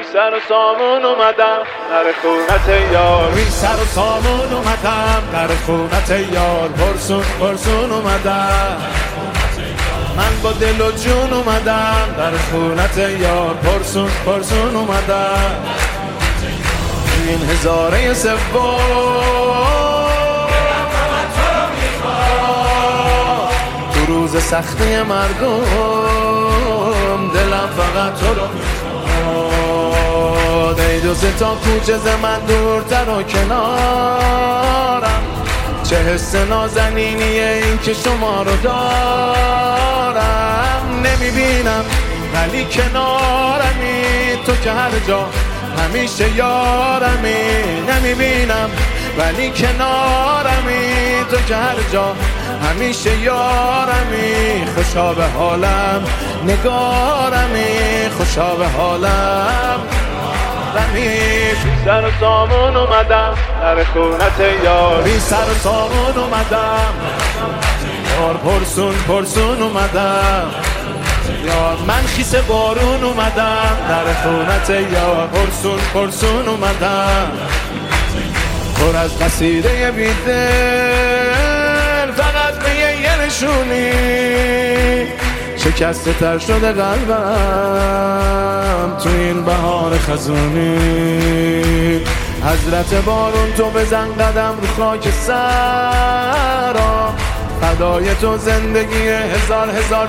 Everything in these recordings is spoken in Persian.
سر و سامون اومدم در خونت یار، بی سر و سامون اومدم در خونت یار، پرسون پرسون اومدم من با دل و جون اومدم در خونت یار، پرسون پرسون اومدم این هزاره سوم تو روز سختی مردم، دلم فقط تو رو میخواد، ای جز تا کوچه ز من دورتر و کنارم، چه حس نازنینیه این که شما رو دارم، نمیبینم ولی کنارمی، تو که هر جا همیشه یارمی، نمیبینم ولی کنارمی، تو که هر جا همیشه یارمی، خوشا به حالم نگارمی، خوشا به حالم رمی. بی سر و سامون اومدم در خونت یار، بی سر و سامون اومدم یار، پرسون پرسون اومدم یار، من خیس بارون اومدم در خونت یار، پرسون پرسون اومدم پر از قصیده بیدل، فقط به یه نشونی شکسته تر شده قلبم تو این بهار خزونی، حضرت بارون تو بزن قدم رو خاک سرا، فدای تو زندگی هزار هزار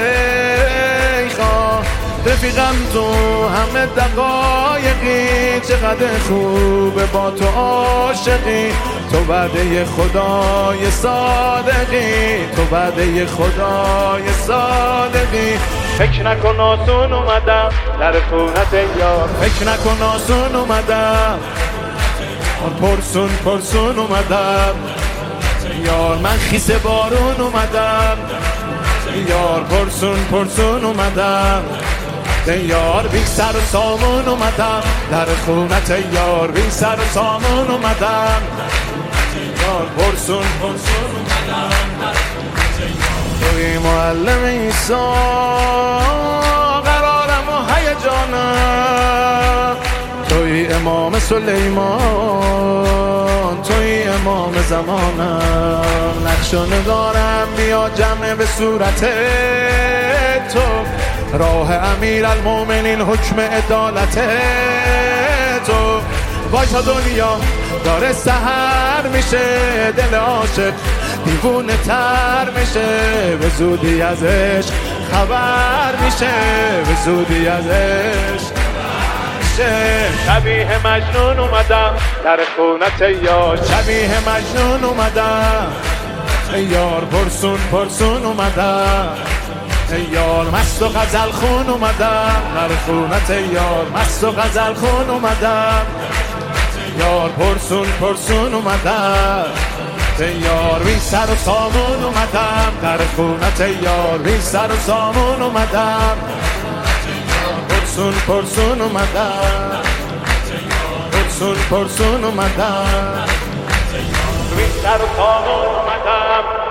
زلیخا، رفیقم تو همه دقایقی، چقدر خوبه با تو عاشقی، تو وعده خدای صادقی، تو وعده خدای صادقی، فکر نکن آسون اومدم در خونت یار، فکر نکن آسون اومدم پرسون پرسون اومدم یار، من خیس بارون اومدم یار، پرسون پرسون اومدم یار، بی سر و سامون اومدم در خونت یار، بی سر و سامون اومدم یار، پرسون پرسون اومدم توی معلم عیسی قرارم و هیجانم، توی امام سلیمان، توی امام زمانم، نقش و نگارم بیا جمع به صورت تو، راه امیر المومنین حکم عدالت تو، وای تا دنیا داره سحر میشه، دل عاشق دیوونه تر میشه، به زودی ازش خبر میشه، به زودی ازش شبیه مجنون اومدم در خونت یار، شبیه مجنون اومدم یار، پرسون پرسون اومدم یار، مست و غزل خون اومدم در خونت یار، مست و غزل خون اومدم یار، پرسون پرسون اومدم یار، بی سر و سامون اومدم در خونت یار، بی سر و سامون اومدم پرسون پرسون اومدم، پرسون پرسون اومدم، بی سر و سامون اومدم